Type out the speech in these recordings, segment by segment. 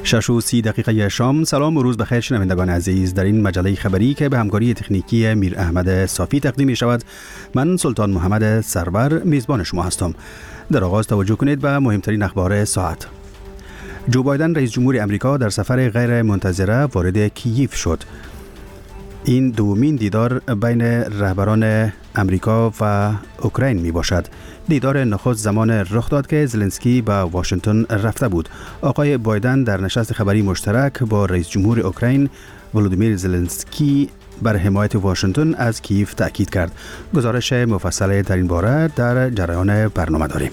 6:30 شام. سلام و روز بخیر شنوندگان عزیز. در این مجله خبری که به همکاری تکنیکی میر احمد صافی تقدیم می شود، من سلطان محمد سرور میزبان شما هستم. در آغاز توجه کنید به مهمترین اخبار ساعت. جو بایدن رئیس جمهور امریکا در سفر غیر منتظره وارد کییف شد. این دومین دیدار بین رهبران امریکا و اوکراین می باشد. دیدار نخست زمان رخ داد که زلنسکی به واشنگتن رفته بود. آقای بایدن در نشست خبری مشترک با رئیس جمهور اوکراین ولودیمیر زلنسکی بر حمایت واشنگتن از کییف تأکید کرد. گزارش مفصل در این باره در جریان برنامه داریم.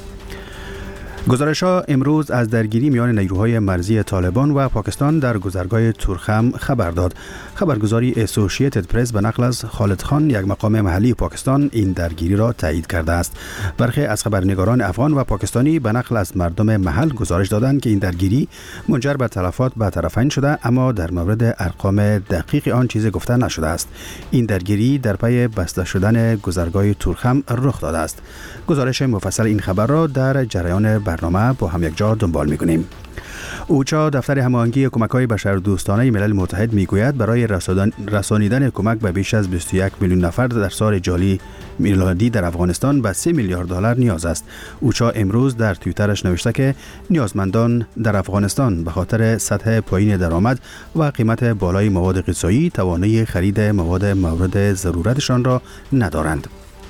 گزارش‌ها امروز از درگیری میان نیروهای مرزی طالبان و پاکستان در گذرگاه تورخم خبر داد. خبرگزاری اسوسییتد پرس به نقل از خالد خان، یک مقام محلی پاکستان، این درگیری را تایید کرده است. برخی از خبرنگاران افغان و پاکستانی به نقل از مردم محل گزارش دادند که این درگیری منجر به تلفات به طرفین شده، اما در مورد ارقام دقیق آن چیزی گفته نشده است. این درگیری در پی بسته شدن گذرگاه تورخم رخ داده است. گزارش مفصل این خبر را در جریان برنامه با هم یک جا دنبال می‌کنیم. اوچا، دفتر هماهنگی کمک‌های بشردوستانه ملل متحد، میگوید برای رسانیدن کمک به بیش از 21 میلیون نفر در سال جاری میلادی در افغانستان به 3 میلیارد دلار نیاز است. اوچا امروز در توییترش نوشته که نیازمندان در افغانستان به خاطر سطح پایین درآمد و قیمت بالای مواد غذایی توانایی خرید مواد مورد ضرورتشان را ندارند.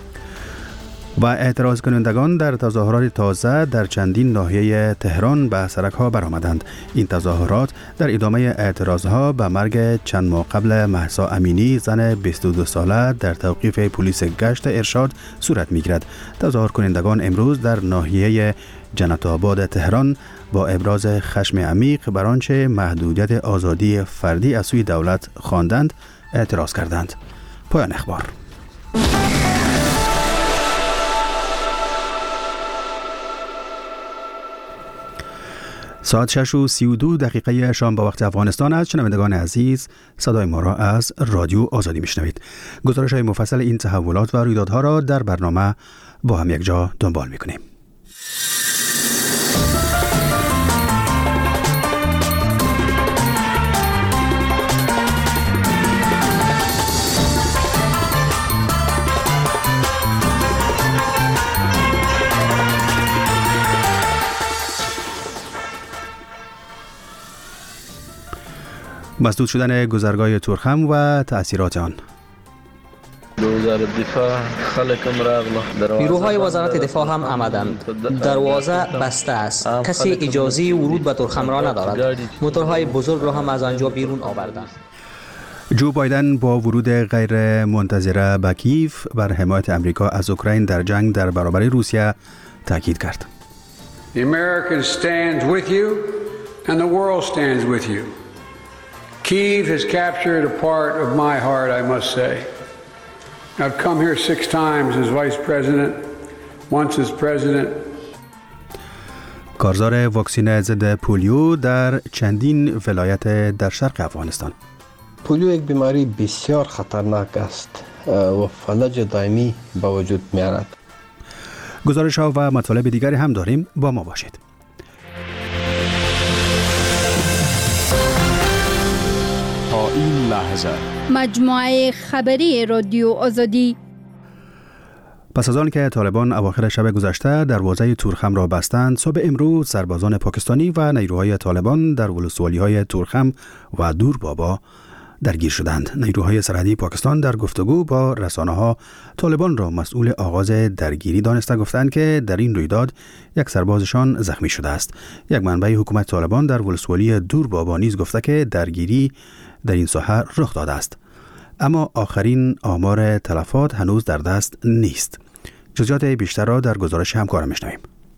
و اعتراض کنندگان در تظاهرات تازه در چندین ناحیه تهران به سرک‌ها برآمدند. این تظاهرات در ادامه اعتراضها به مرگ چند ماه قبل مهسا امینی، زن 22 ساله، در توقیف پلیس گشت ارشاد صورت می‌گیرد. تظاهر کنندگان امروز در ناحیه جنت آباد تهران با ابراز خشم عمیق بر آنچه محدودیت آزادی فردی از سوی دولت خواندند اعتراض کردند. پایان اخبار. ساعت 6:32 شام به وقت افغانستان است. شنوندگان عزیز، صدای ما را از رادیو آزادی میشنوید. گزارش‌های مفصل این تحولات و رویدادها را در برنامه با هم یک جا دنبال میکنیم. مسدود شدن گذرگاه تورخم و تأثیرات آن. نیروهای وزارت دفاع هم آمدند. دروازه بسته است. کسی اجازه ورود به تورخم را ندارد. موتورهای بزرگ را هم از آنجا بیرون آوردند. جو بایدن با ورود غیر منتظره به کییف بر حمایت امریکا از اوکراین در جنگ در برابر روسیه تاکید کرد. The Americans stand with you and the world stands with you. Kyiv has captured a part of my heart, I must say. I've come here 6 times as vice president, once as president. کارزار واکسن ضد پولیو در چندین ولایت در شرق افغانستان. پولیو یک بیماری بسیار خطرناک است و فلج دائمی به وجود می‌آورد. گزارش‌ها و مطالب دیگری هم داریم، با ما باشید. این لحظه مجموعه خبری رادیو آزادی. پس از آن که طالبان اواخر شب گذشته دروازه تورخم را بستند، صبح امروز سربازان پاکستانی و نیروهای طالبان در ولسوالی‌های تورخم و دور بابا درگیر شدند. نیروهای سرحدی پاکستان در گفتگو با رسانه‌ها طالبان را مسئول آغاز درگیری دانسته، گفتند که در این رویداد یک سربازشان زخمی شده است. یک منبع حکومت طالبان در ولسوالی دور بابا نیز گفته که درگیری در این ساحه رخ داده است، اما آخرین آمار تلفات هنوز در دست نیست. جزئیات بیشتر را در گزارش همکارم میشنویم.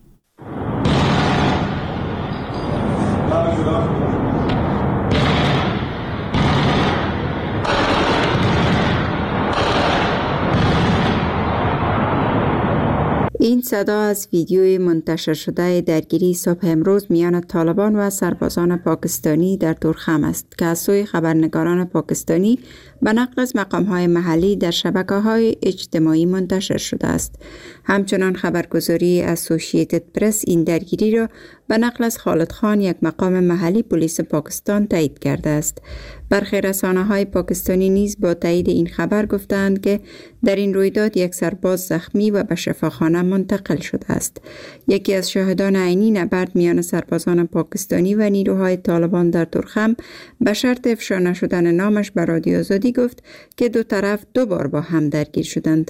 این صدا از ویدیوی منتشر شده درگیری صبح امروز میان طالبان و سربازان پاکستانی در تورخم است که از سوی خبرنگاران پاکستانی به نقل از مقام‌های محلی در شبکه‌های اجتماعی منتشر شده است. همچنان خبرگزاری اسوسییتد پرس این درگیری را به نقل از خالد خان، یک مقام محلی پلیس پاکستان، تایید کرده است. برخی رسانه‌های پاکستانی نیز با تایید این خبر گفتند که در این رویداد یک سرباز زخمی و به شفاخانه منتقل شده است. یکی از شاهدان عینی نبرد میان سربازان پاکستانی و نیروهای طالبان در تورخم به شرط افشا نشدن نامش به رادیو آزادی گفت که دو طرف دو بار با هم درگیر شدند.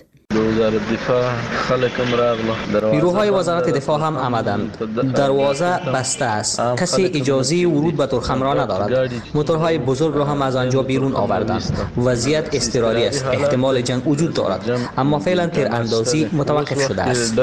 نیروهای وزارت دفاع هم آمدند. دروازه بسته است. کسی اجازه ورود به تورخم را ندارد. موتورهای بزرگ را هم از آنجا بیرون آوردند. وضعیت اضطراری است. احتمال جنگ وجود دارد، اما فعلا تیراندازی متوقف شده است.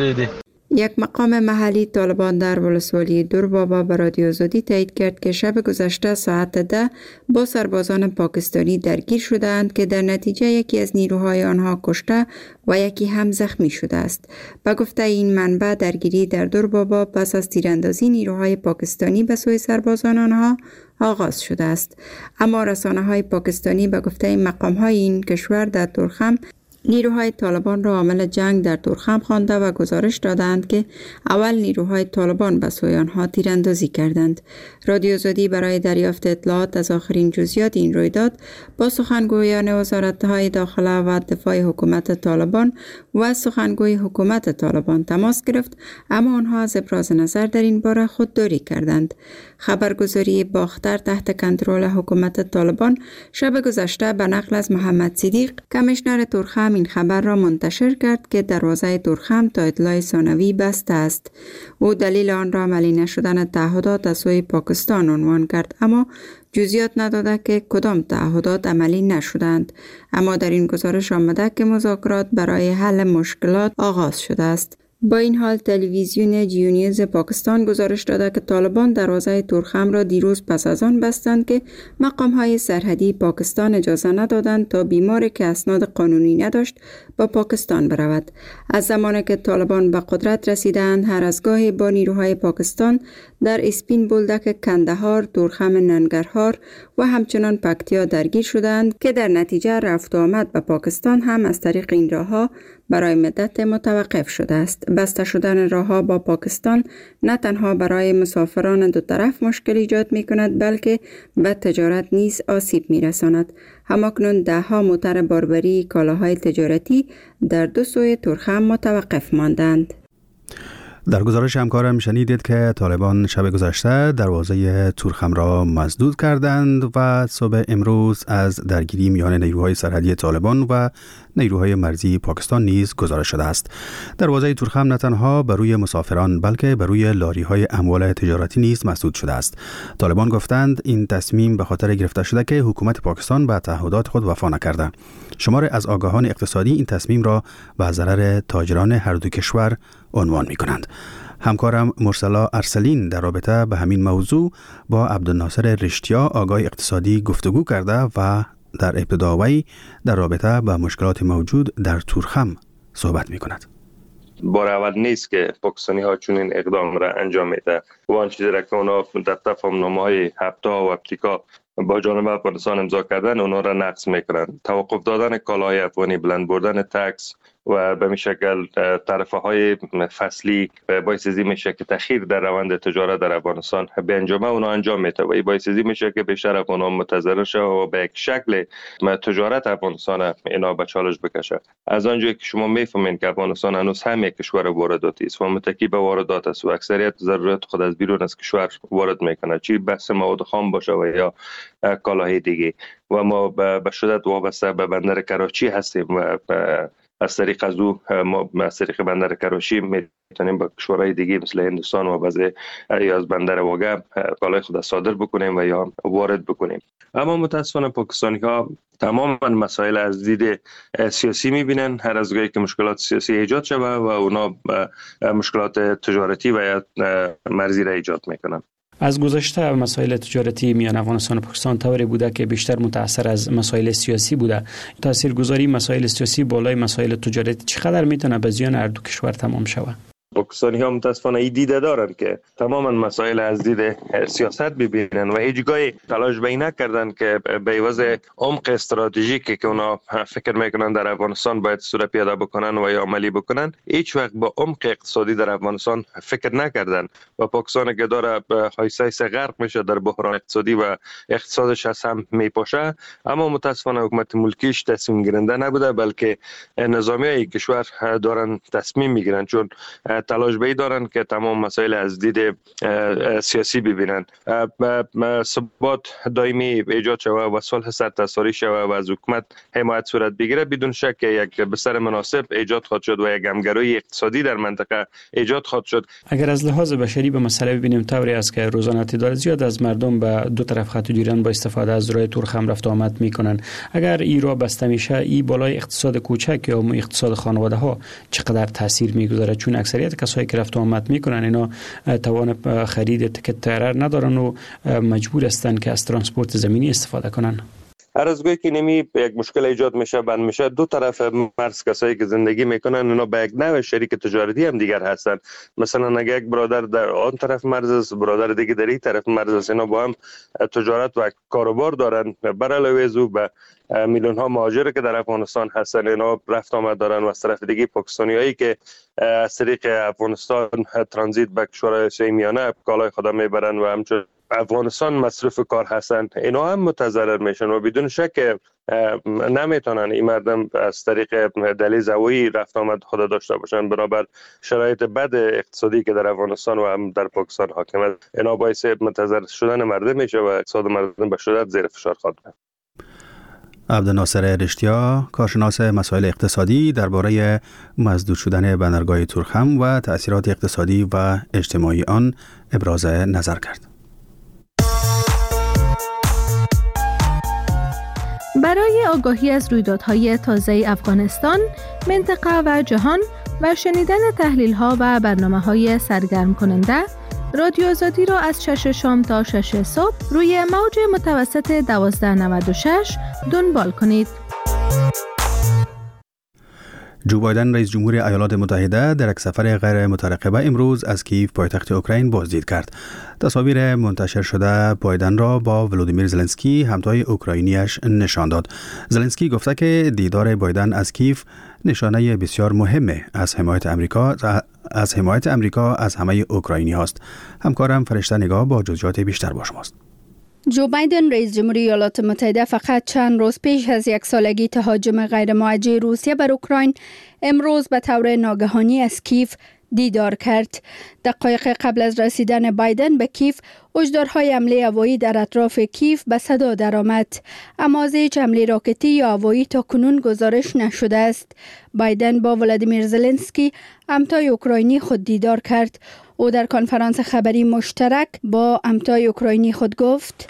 یک مقام محلی طالبان در ولسوالی دوربابا به رادیو آزادی تایید کرد که شب گذشته ساعت 10 با سربازان پاکستانی درگیر شدند که در نتیجه یکی از نیروهای آنها کشته و یکی هم زخمی شده است. به گفته این منبع، درگیری در دوربابا پس از تیراندازی نیروهای پاکستانی به سوی سربازان آنها آغاز شده است. اما رسانه‌های پاکستانی به گفته مقام‌های این کشور در تورخم نیروهای طالبان را عامل جنگ در تورخم خوانده و گزارش دادند که اول نیروهای طالبان به سوی آنها تیراندازی کردند. رادیو آزادی برای دریافت اطلاعات از آخرین جزئیات این رویداد با سخنگویان وزارت‌های داخله و دفاع حکومت طالبان و سخنگوی حکومت طالبان تماس گرفت، اما آنها از ابراز نظر در این باره خودداری کردند. خبرگزاری باختر تحت کنترل حکومت طالبان شب گذشته به نقل از محمد صدیق، کمیشنر تورخم، این خبر را منتشر کرد که دروازه تورخم تا اطلاع ثانوی بسته است. او دلیل آن را عملی نشدن تعهدات از سوی پاکستان عنوان کرد، اما جزئیات نداده که کدام تعهدات عملی نشدند. اما در این گزارش آمده که مذاکرات برای حل مشکلات آغاز شده است. با این حال تلویزیون جیو نیوز پاکستان گزارش داده که طالبان دروازه تورخم را دیروز پس از آن بستند که مقام‌های سرحدی پاکستان اجازه ندادند تا بیماری که اسناد قانونی نداشت با پاکستان برود. از زمانی که طالبان به قدرت رسیدند، هر از گاهی با نیروهای پاکستان در اسپین بولدک کندهار، تورخم ننگرهار و همچنان پکتیا درگیر شدند که در نتیجه رفت و آمد به پاکستان هم از طریق این راه‌ها برای مدت متوقف شده است. بسته شدن راه‌ها با پاکستان نه تنها برای مسافران دو طرف مشکل ایجاد می‌کند، بلکه به تجارت نیز آسیب می‌رساند. همکنون ده‌ها موتر باربری کالاهای تجارتی در دو سوی تورخم متوقف ماندند. در گزارش همکارم شنیدید که طالبان شب گذشته دروازه تورخم را مسدود کردند و صبح امروز از درگیری میان نیروهای سرحدی طالبان و نیروهای مرزی پاکستان نیز گزارش شده است. دروازه تورخم نه تنها بر روی مسافران بلکه بر روی لاری‌های اموال تجارتی نیز مسدود شده است. طالبان گفتند این تصمیم به خاطر گرفته شده که حکومت پاکستان به تعهدات خود وفا نکرده. شمار از آگاهان اقتصادی این تصمیم را به ضرر تاجران هر دو کشور عنوان می‌کنند. همکارم مرسلا ارسلین در رابطه به همین موضوع با عبدالناصر رشتیا آگاه اقتصادی گفتگو کرده و در ابتدا وی در رابطه با مشکلات موجود در تورخم صحبت می‌کند. بار اول نیست که پاکستانی ها چنین اقدام را انجام میده و آن چیزی را که اونا در تفاهم‌نامه‌های هپتا و اپتیکا با جانب افغانستان امضا کردن اونا را نقض میکنند. توقف دادن کالاهای افغانی، بلند بردن تکس و به می شکل طرفه های فصلی باعث میشه که تأخیر در روند تجارت در افغانستان به انجام اونا انجام میده و باعث میشه که بیشتر افغانان متضرر شوند و به یک شکل تجارت افغانستان اینا به چالش بکشه. از آنجایی که شما میفهمین که افغانستان هنوز هم یک کشور وارداتی است و متکی به واردات است و اکثریت ضرورت خود از بیرون از کشور وارد میکنه، چی بحث مواد خام باشه و یا کالاهای دیگه، و ما به شدت وابسته به بندر کراچی هستیم و از طریق از او ما از طریق بندر کراچی میتونیم با کشورهای دیگه مثل هندوستان و بعضی یا از بندر واگه کالای خود صادر بکنیم و یا وارد بکنیم. اما متاسفانه پاکستانی ها تمام مسائل از دید سیاسی میبینن، هر از گاهی که مشکلات سیاسی ایجاد شده و اونا مشکلات تجارتی و یا مرزی را ایجاد میکنن. از گذشته مسائل تجارتی میان افغانستان و پاکستان طوری بوده که بیشتر متأثر از مسائل سیاسی بوده. تاثیرگذاری مسائل سیاسی بالای مسائل تجارتی چقدر میتونه به زیان هر دو کشور تمام شود؟ پاکستانی ها متاسفانه این دیده دارن که تماما مسائل از دید سیاست ببینن و هیچ گاهی تلاش به این نکردن که به عوض عمق استراتژیکی که اونا فکر میکنن در افغانستان باید صورت پیاده بکنن و یا عملی بکنن، هیچ وقت با عمق اقتصادی در افغانستان فکر نکردن و پاکستان که داره حیثیت غرق میشه در بحران اقتصادی و اقتصادش از هم میپاشه، اما متاسفانه حکومت ملکیش تصمیم گیرنده نبوده، بلکه نظامیای کشور دارن تصمیم میگیرن، چون تلاش به دارن که تمام مسائل از دید سیاسی ببینن. ثبات دائمی ایجاد شوه و صلح سرتاساری شوه و از حکومت حمایت صورت بگیره، بدون شک یک بستر مناسب ایجاد خواهد شد و یک همگرایی اقتصادی در منطقه ایجاد خواهد شد. اگر از لحاظ بشری به مسئله ببینیم، طوری است که روزانه تعداد زیاد از مردم به دو طرف خط جریان با استفاده از راه تورخم رفت و آمد میکنن. اگر این راه بسته میشه، این بالای اقتصاد کوچک یا اقتصاد خانواده ها چقدر تاثیر میگذاره؟ چون اکثریت کسایی که رفت و آمد میکنن اینا توان خرید تیکت طیاره ندارن و مجبور هستن که از ترانسپورت زمینی استفاده کنن. هر از گاهی که نمی یک مشکل ایجاد میشه، بند میشه، دو طرف مرز کسایی که زندگی میکنن اونا به یک نوع شریک تجارتی هم دیگر هستن. مثلا اگه یک برادر در آن طرف مرز است، برادر دیگه در این طرف مرز است، اینا با هم تجارت و کاروبار دارن. بر علاوه از او به میلیون ها مهاجر که در افغانستان هستن، اینا رفت آمد دارن و از طرف دیگه پاکستانیایی که از طریق افغانستان ترانزیت به کشورهای آسیای میانه کالای خود میبرن و همچنین افغانستان مصرف کار هستن، اینا هم متضرر میشن و بدون شک نمیتونن این مردم از طریق دهلیز هوایی رفت آمد خود داشته باشن. بنابر شرایط بد اقتصادی که در افغانستان و هم در پاکستان حاکمه، اینا باعث متضرر شدن مردم میشه و اقتصاد مردم به شدت زیر فشار خواهد رفت. عبدالناصر رشتیا، کارشناس مسائل اقتصادی، درباره مسدود شدن بندرگاه تورخم و تأثیرات اقتصادی و اجتماعی آن ابراز نظر کرد. برای آگاهی از رویدادهای تازه افغانستان، منطقه و جهان و شنیدن تحلیل‌ها و برنامه‌های سرگرم کننده، رادیو آزادی را از 6 شام تا 6 صبح روی موج متوسط 1296 دنبال کنید. جو بایدن رئیس جمهور ایالات متحده در یک سفر غیر مترقبه امروز از کیف پایتخت اوکراین بازدید کرد. تصاویر منتشر شده بایدن را با ولودیمیر زلنسکی همتای اوکراینیش نشان داد. زلنسکی گفته که دیدار بایدن از کیف نشانه بسیار مهمه از حمایت امریکا از همه اوکراینی هاست. همکارم فرشته نگاه با جزئیات بیشتر با شماست. جو بایدن رئیس جمهوری ایالات متحده فقط چند روز پیش از یک سالگی تهاجم غیر موجه روسیه بر اوکراین امروز به طور ناگهانی از کیف دیدار کرد. دقایق قبل از رسیدن بایدن به کیف، هشدارهای حمله هوایی در اطراف کیف به صدا درآمد، اما از هیچ حمله راکتی یا هوایی تا کنون گزارش نشده است. بایدن با ولادیمیر زلنسکی همتای اوکراینی خود دیدار کرد. او در کنفرانس خبری مشترک با همتای اوکراینی خود گفت: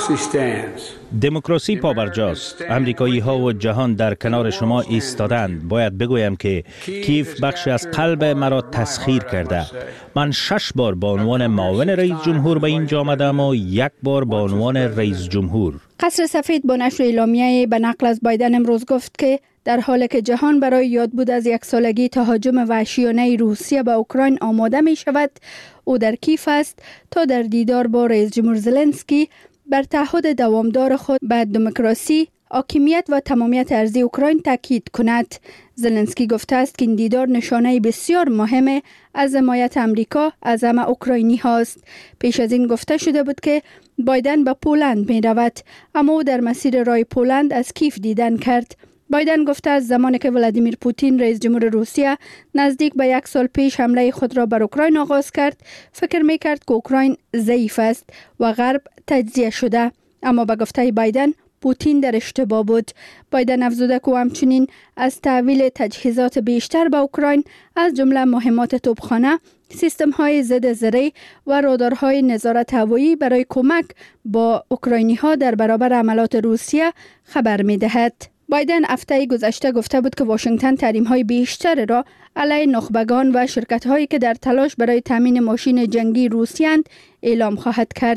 دموکراسی پابرجاست. امریکایی ها و جهان در کنار شما ایستادند. باید بگویم که کیف بخش از قلب مرا تسخیر کرده. من 6 بار به عنوان معاون رئیس جمهور به اینجا آمدم و 1 بار به عنوان رئیس جمهور. قصر سفید با نشر اعلامیه به نقل از بایدن امروز گفت که در حالی که جهان برای یادبود از 1 سالگی تهاجم وحشیانه روسیه به اوکراین آماده می شود، او در کیف است تا در دیدار با رئیس جمهور زلنسکی بر تعهد دوامدار خود به دموکراسی، حاکمیت و تمامیت ارضی اوکراین تاکید کند. زلنسکی گفته است که این دیدار نشانه بسیار مهم از حمایت امریکا از همه اوکراینی هاست. پیش از این گفته شده بود که بایدن به پولند می رود، اما او در مسیر راه پولند از کیف دیدن کرد. بایدن گفته از زمانی که ولادیمیر پوتین رئیس جمهور روسیه نزدیک به 1 سال پیش حمله خود را بر اوکراین آغاز کرد، فکر می کرد که اوکراین ضعیف است و غرب تجزیه شده، اما به گفته بایدن پوتین در اشتباه بود. بایدن افزوده که همچنین از تحویل تجهیزات بیشتر به اوکراین از جمله مهمات توپخانه، سیستم‌های ضد زرهی و رادارهای نظارت هوایی برای کمک با اوکراینی ها در برابر حملات روسیه خبر می دهد. بایدن هفته گذشته گفته بود که واشنگتن تحریم‌های بیشتر را علیه نخبگان و شرکت‌هایی که در تلاش برای تامین ماشین جنگی روسیه‌اند اعلام خواهد کرد.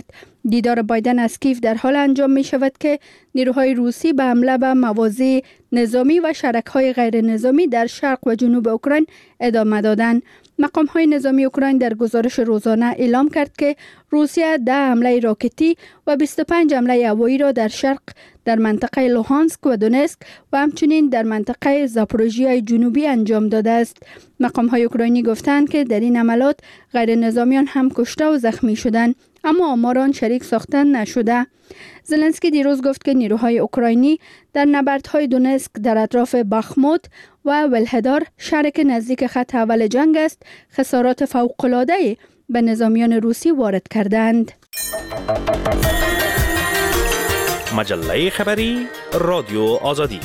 دیدار بایدن از کیف در حال انجام می شود که نیروهای روسی به حمله به مواضع نظامی و شرکهای غیر نظامی در شرق و جنوب اوکراین ادامه دادند. مقام‌های نظامی اوکراین در گزارش روزانه اعلام کرد که روسیه 10 حمله راکتی و 25 حمله هوایی را در شرق در منطقه لوهانسک و دونسک و همچنین در منطقه زاپوروژیای جنوبی انجام داده است. مقام‌های اوکراینی گفتند که در این حملات غیر نظامیان هم کشته و زخمی شدند، اما آمار آن شریک ساختن نشده. زلنسکی دیروز گفت که نیروهای اوکراینی در نبردهای دونسک در اطراف باخموت و ولهدار، شهری که نزدیک خط اول جنگ است، خسارات فوق‌العاده به نظامیان روسی وارد کردند. مجله خبری رادیو آزادی.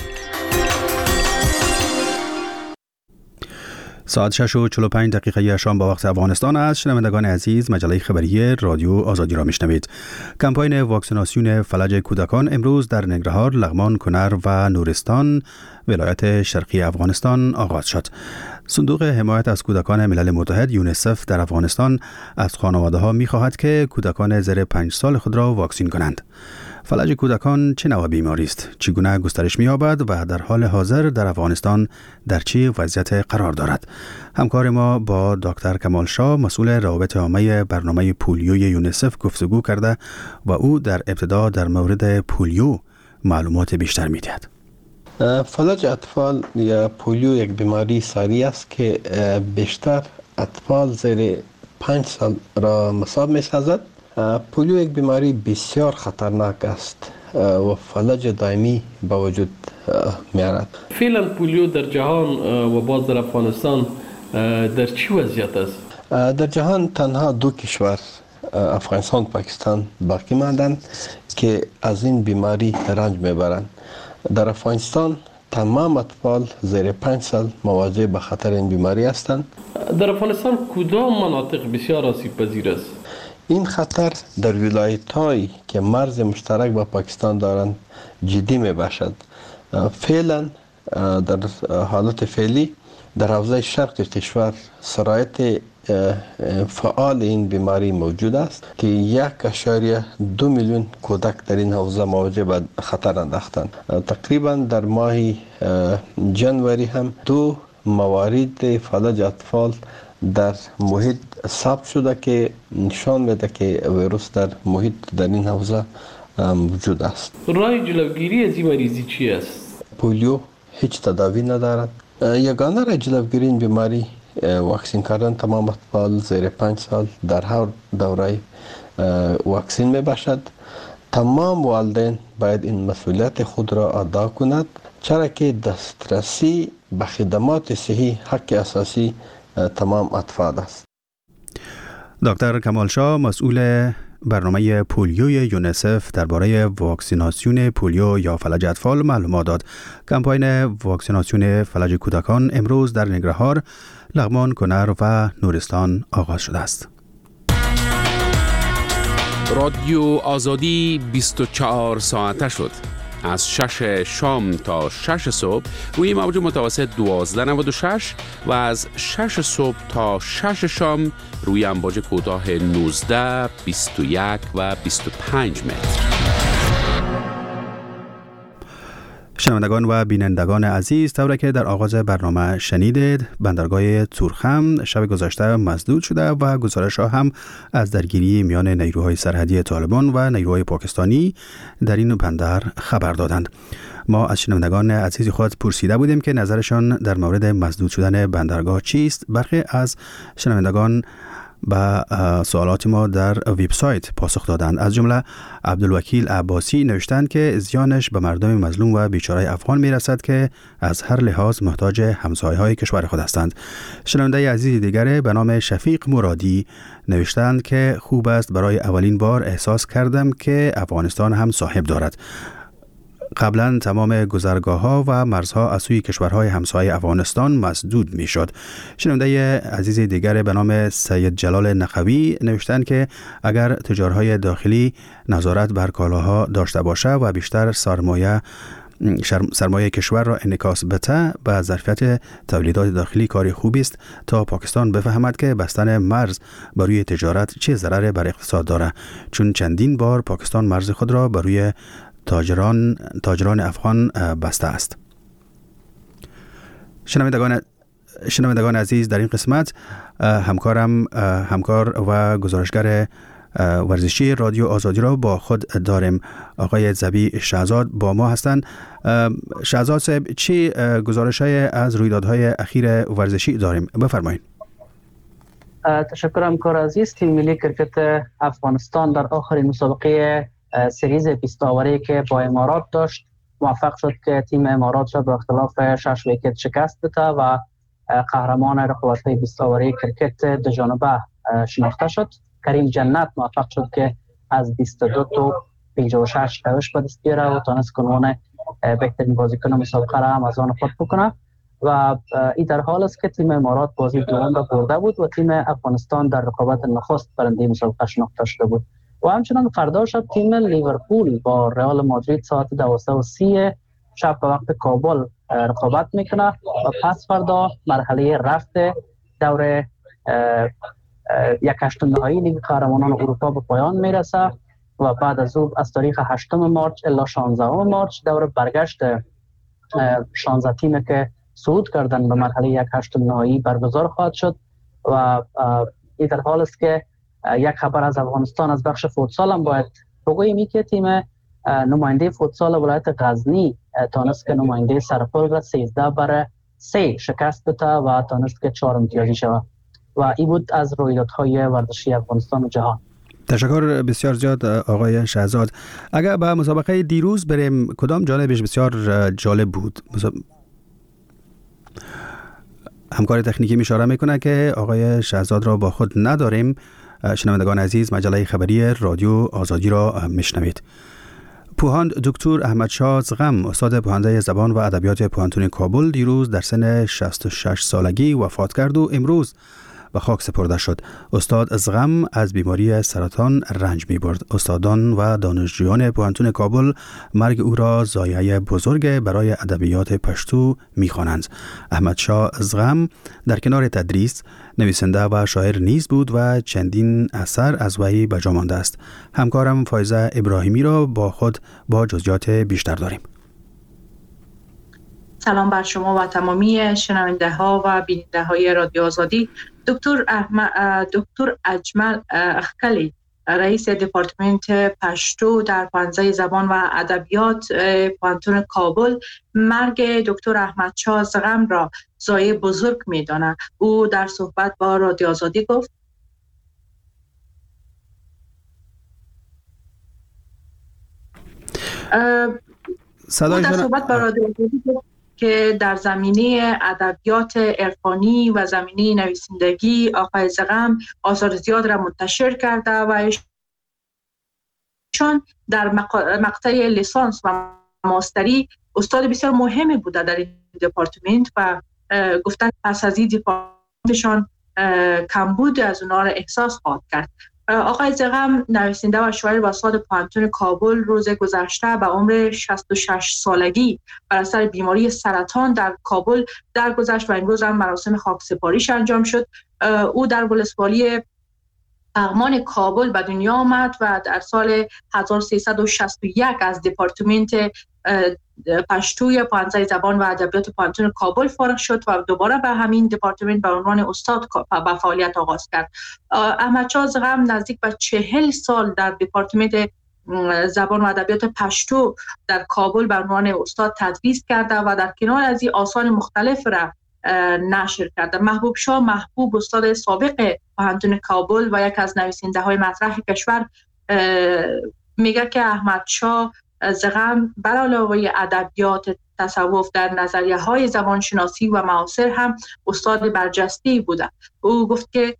ساعت 6:45 شام با وقت افغانستان است. شنوندگان عزیز، مجله خبری رادیو آزادی را میشنوید. کمپاین واکسیناسیون فلج کودکان امروز در ننگرهار، لغمان، کنر و نورستان ولایت شرقی افغانستان آغاز شد. صندوق حمایت از کودکان ملل متحد یونیسف در افغانستان از خانواده‌ها می‌خواهد که کودکان زیر 5 سال خود را واکسین کنند. فلج کودکان چه نوع بیماری است؟ چگونه گسترش می‌یابد و در حال حاضر در افغانستان در چه وضعیت قرار دارد؟ همکار ما با دکتر کمال شاه، مسئول روابط عامه برنامه پولیوی یونیسف گفتگو کرده و او در ابتدا در مورد پولیو معلومات بیشتر می‌دهد. فلج اطفال یا پولیو یک بیماری ساری است که بیشتر اطفال زیر 5 سال را مصاب می‌سازد. پولیو یک بیماری بسیار خطرناک است و فلج دائمی به وجود می‌آورد. فعلا پولیو در جهان و باز در افغانستان در چه وضعیت است؟ در جهان تنها 2 کشور، افغانستان و پاکستان باقی ماندند که از این بیماری رنج میبرند. در افغانستان تمام اطفال زیر 5 سال مواجه به خطر این بیماری هستند. در افغانستان کدام مناطق بسیار آسیب پذیر است؟ این خطر در ولایت‌هایی که مرز مشترک با پاکستان دارند جدی میباشد. فعلا در حالت فعلی در حوزه شرق کشور سرایت فعال این بیماری موجود است که 1.2 میلیون کودک در این حوزه مواجه به خطر انداختند. تقریبا در ماه جنوری هم 2 موارد فلج اطفال در محیط ثبت شده که نشان میده که ویروس در محیط در این حوزه موجود است. راه جلوگیری از این مریضی چی است؟ پولیو هیچ تداوی ندارد. یگانه راه جلوگیری این بیماری واکسین کردن تمام اطفال زیر 5 سال در هر دوره واکسین می باشد. تمام والدین باید این مسئولیت خود را ادا کند، چرا که دسترسی به خدمات صحی حق اساسی تمام اطفال است. دکتر کمال شاه، مسئول برنامه پولیوی یونیسف، درباره واکسیناسیون پولیو یا فلج اطفال معلومات داد. کمپاین واکسیناسیون فلج کودکان امروز در ننگرهار، لغمان، کنر و نورستان آغاز شده است. رادیو آزادی 24 ساعته شد. از 6 شام تا 6 صبح روی موج متوسط 1296 و از 6 صبح تا 6 شام روی امواج کوتاه 19، 21 و 25 متر. شنوندگان و بینندگان عزیز، طوری که در آغاز برنامه شنیدید، بندرگاه تورخم شب گذشته مسدود شده و گزارش ها هم از درگیری میان نیروهای سرحدی طالبان و نیروهای پاکستانی در این بندر خبر دادند. ما از شنوندگان عزیز خود پرسیده بودیم که نظرشان در مورد مسدود شدن بندرگاه چیست. برخی از شنوندگان با سوالات ما در وبسایت پاسخ دادند. از جمله عبدالوکیل عباسی نوشتند که زیانش به مردم مظلوم و بیچاره افغان میرسد که از هر لحاظ محتاج همسایه‌های کشور خود هستند. شنونده عزیز دیگر به نام شفیق مرادی نوشتند که خوب است، برای اولین بار احساس کردم که افغانستان هم صاحب دارد. قبلا تمام گذرگاه‌ها و مرزها از سوی کشورهای همسایه افغانستان مسدود می‌شد. شنونده عزیز دیگر به نام سید جلال نقوی نوشتند که اگر تجارهای داخلی نظارت بر کالاها داشته باشه و بیشتر سرمایه سرمایه کشور را انعکاس بده به ظرفیت تولیدات داخلی کاری خوبی است تا پاکستان بفهمد که بستن مرز بر روی تجارت چه ضرر بر اقتصاد دارد، چون چندین بار پاکستان مرز خود را بر روی تاجران افغان بسته است. شنوندگان عزیز، در این قسمت همکار و گزارشگر ورزشی رادیو آزادی را با خود داریم. آقای ذبیح شهزاد با ما هستند. شهزاد صاحب، چه گزارش‌های از رویدادهای اخیر ورزشی داریم؟ بفرمایید. تشکر همکار عزیز. تیم ملی کرکت افغانستان در آخرین مسابقه سریز 20 اوری که با امارات داشت موفق شد که تیم امارات را با اختلاف 6 ویکت شکست بده و قهرمان رقابت‌های 20 اوری کرکت دو جانبه شناخته شد. کریم جنت موفق شد که از 22 تا 56 کاوش به دست بیاره و تونست عنوان بهترین بازیکن مسابقه را هم از آن خود بکنه و این در حال است که تیم امارات بازی دوم را برده بود و تیم افغانستان در رقابت نخست برنده مسابقه شناخته شده بود. و همچنان فردا شب تیم لیورپول با رئال مادرید ساعت 12:30 شب به وقت کابل رقابت میکنه و پس فردا مرحله رفت دور 1/8 نهایی لیگ قهرمانان اروپا به پایان میرسه و بعد از او از تاریخ 8 مارس الی 16 مارس دور برگشت 16 تیمی که صعود کردن به مرحله 1/8 نهایی برگزار خواهد شد و این در حال است که یک خبر از افغانستان از بخش فوتسال هم باید بگوییم که تیم نماینده فوتسال ولایت غزنی تانست که نماینده سرپل را 13-3 شکست بده و تانست که 4 امتیازی شود و این بود از رویدادهای ورزشی افغانستان و جهان. تشکر بسیار زیاد آقای شهزاد. اگر به مسابقه دیروز بریم، کدام جانبش بسیار جالب بود؟ همکار تکنیکی اشاره میکنه که آقای شهزاد را با خود نداریم. شنوندگان عزیز، مجله خبری رادیو آزادی را میشنوید. پوهاند دکتر احمد شاه زغم، استاد پوهنده زبان و ادبیات پوهنتون کابل، دیروز در سن 66 سالگی وفات کرد و امروز به خاک سپرده شد. استاد زغم از بیماری سرطان رنج می برد. استادان و دانشجویان پوهنتون کابل مرگ او را ضایعه بزرگ برای ادبیات پشتو می خوانند. احمد شاه زغم در کنار تدریس نویسنده و شاعر نیز بود و چندین اثر از وی به جا مانده است. همکارم فایزه ابراهیمی را با خود با جزئیات بیشتر داریم. سلام بر شما و تمامی شنونده ها و بیننده های رادیو آزادی. دکتر اجمل اخکلی، رئیس دپارتمنت پشتو در پانزه زبان و ادبیات پوهنتون کابل، مرگ دکتر احمد شاه زغم را ضایعه بزرگ می‌داند. او در صحبت با رادیو آزادی گفت: که در زمینه ادبیات عرفانی و زمینه نویسندگی آقای زغم آثار زیاد را منتشر کرده و ایشان در مقطع لیسانس و ماستری استاد بسیار مهمی بوده در این دپارتمنت و گفتن پس از این دپارتمنتشان کمبود از اونها را احساس خواهد کرد. آقای زغم نویسنده و شاعر و استاد پوهنتون کابل روز گذشته به عمر 66 سالگی بر اثر بیماری سرطان در کابل درگذشت و امروز هم مراسم خاکسپاریش انجام شد. او در ولسوالی پغمان کابل به دنیا آمد و در سال 1361 از دپارتمنت پشتوی پانزه زبان و ادبیات پوهنتون کابل فارغ شد و دوباره به همین دپارتمنت به عنوان استاد به فعالیت آغاز کرد. احمد شاه زغم نزدیک به 40 سال در دپارتمنت زبان و ادبیات پشتو در کابل به عنوان استاد تدریس کرده و در کنار از این آثار مختلف را نشر کرده. محبوب شاه محبوب، استاد سابق پوهنتون کابل و یک از نویسنده های مطرح کشور، میگه که احمد شاه زغم بر علاوه ادبیات تصوف در نظریه های زبانشناسی و معاصر هم استاد برجسته بوده. او گفت که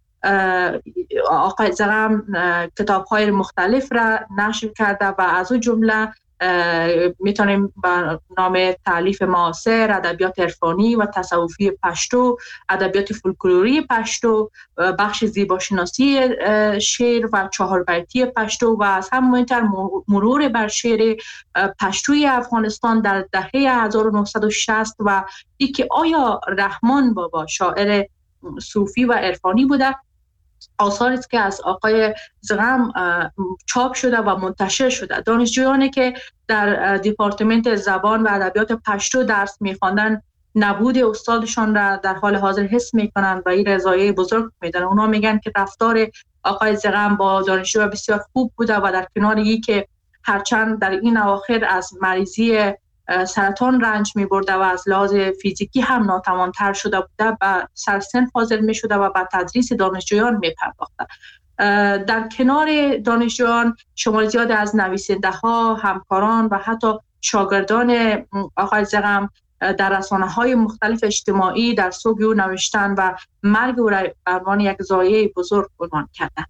آقای زغم کتاب های مختلف را نشر کرده و از او جمله میتونیم به نام تالیف معاصر، ادبیات عرفانی و تصوفی پشتو، ادبیات فولکلوری پشتو، بخش زیباشناسی شعر و چهاربیتی پشتو و از همینطور مرور بر شعر پشتوی افغانستان در دهه 1960 و اینکه آیا رحمان بابا شاعر صوفی و عرفانی بوده. آثاری است که از آقای زغم چاپ شده و منتشر شده. دانشجویانی که در دیپارتمنت زبان و ادبیات پشتو درس می‌خواندن نبود استادشان را در حال حاضر حس می‌کنند و این رضایت بزرگ میدن. اونا میگن که رفتار آقای زغم با دانشجو بسیار خوب بوده و در کنار این که هرچند در این اواخر از مریضی سرطان رنج می برده و از لحاظ فیزیکی هم ناتوانتر شده بوده و سرسن فاضل می شده و به تدریس دانشجویان می پرداخته. در کنار دانشجویان شمار زیاد از نویسنده ها، همکاران و حتی شاگردان آقای زغم در رسانه‌های مختلف اجتماعی در سوگ او نوشتن و مرگ او را به عنوان یک ضایعه بزرگ عنوان کردند.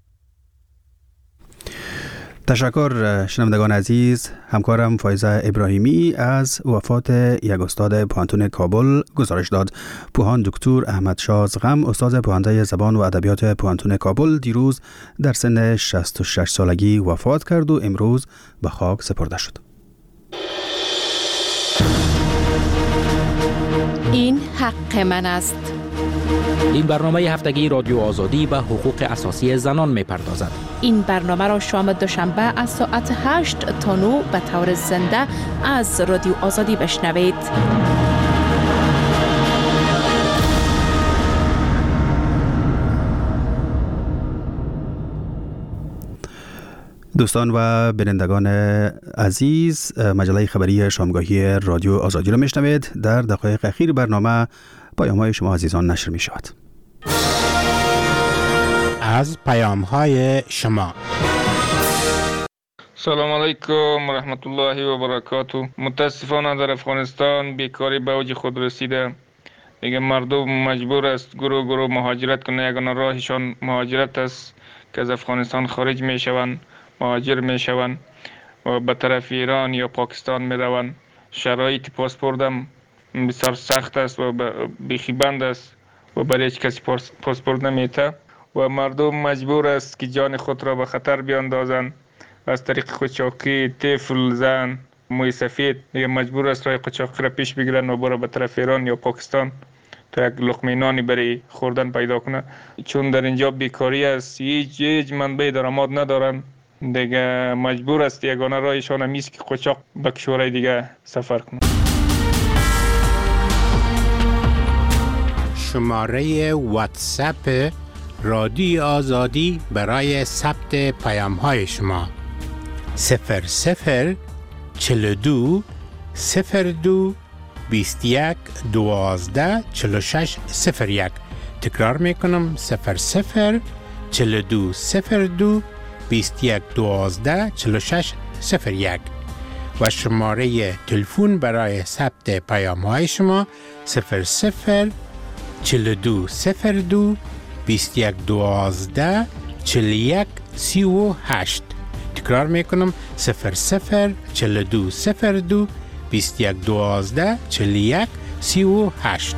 تشکر شنوندگان عزیز. همکارم فایزه ابراهیمی از وفات یک استاد پوهنتون کابل گزارش داد. پوهان دکتر احمد شاه زغم، استاد پوهنده زبان و ادبیات پوهنتون کابل، دیروز در سن 66 سالگی وفات کرد و امروز به خاک سپرده شد. این حق من است. این برنامه هفتگی رادیو آزادی به حقوق اساسی زنان می‌پردازد. این برنامه را شام دوشنبه از ساعت 8 تا 9 به طور زنده از رادیو آزادی بشنوید. دوستان و بینندگان عزیز، مجله خبری شامگاهی رادیو آزادی را میشنوید. در دقایق اخیر برنامه پیام‌های شما عزیزان نشر می شود. از پیام‌های شما. سلام علیکم و رحمت الله و برکاته. متاسفانه در افغانستان بیکاری به اوج خود رسیده. دیگه مردم مجبور است گروه مهاجرت کنه. یگانه راهشان مهاجرت است که از افغانستان خارج می شوند، مهاجر می شوند و به طرف ایران یا پاکستان می روند. شرایط پاسپورت هم بسیار سخت است و بیخی بند است و برای هیچ کسی پاسپورت نمیده و مردم مجبور است که جان خود را به خطر بیاندازند از طریق قاچاقی، طفل، زن، موی سفید یا مجبور است راه قاچاقی را پیش بگیرند و برای به طرف ایران یا پاکستان تا یک لقمه نانی برای خوردن پیدا کنه. چون در اینجا بیکاری است، هیچ منبع درآمد ندارند، دیگه مجبور است یگانه راهشان هم است که قاچاق به کشورهای دیگه سفر کنند. شماره واتساپ رادیو آزادی برای ثبت پیام‌های شما 00 42 02 21 12 46 01. تکرار میکنم 00 42 02 21 12 46 01 و شماره تلفن برای ثبت پیام‌های شما 00 42 02 21 12 41 38. تکرار میکنم 00 42 02 21 12 41 38.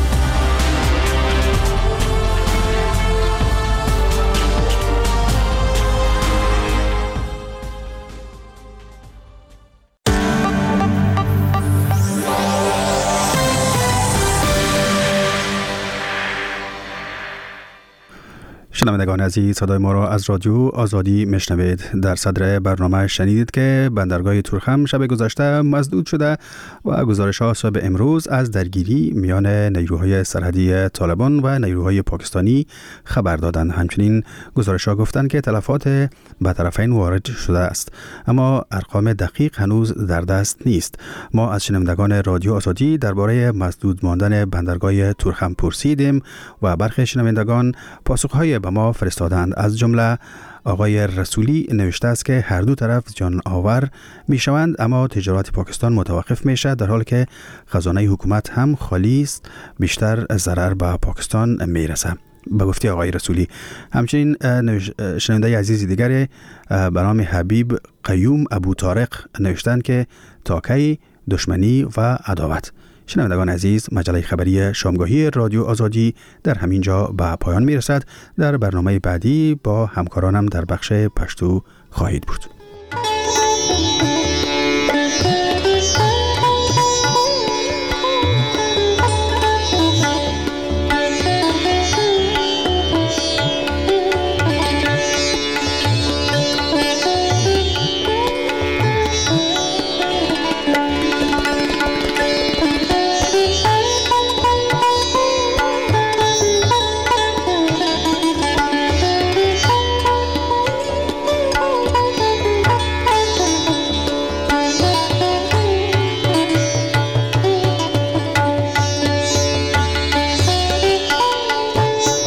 شنوندگان عزیز، صدای ما را از رادیو آزادی میشنوید. در صدر برنامه شنیدید که بندرگاه تورخم شب گذشته مسدود شده و گزارش‌ها صبح امروز از درگیری میان نیروهای سرحدی طالبان و نیروهای پاکستانی خبر دادند. همچنین گزارش‌ها گفتند که تلفات به طرفین وارد شده است، اما ارقام دقیق هنوز در دست نیست. ما از شنوندگان رادیو آزادی درباره مسدود ماندن بندرگاه تورخم پرسیدیم و برخی شنوندگان پاسخ‌های به ما فرستادند. از جمله آقای رسولی نوشته است که هر دو طرف جان آور می شوند، اما تجارت پاکستان متوقف می شود، در حالی که خزانه حکومت هم خالی است. بیشتر ضرر به پاکستان می رسد. به گفته آقای رسولی. همچنین شنونده عزیز دیگر به نام حبیب قیوم ابو طارق نوشتند که تاکی دشمنی و عداوت. شنوندگان عزیز، مجله خبری شامگاهی رادیو آزادی در همین جا به پایان میرسد. در برنامه بعدی با همکارانم در بخش پشتو خواهید بود.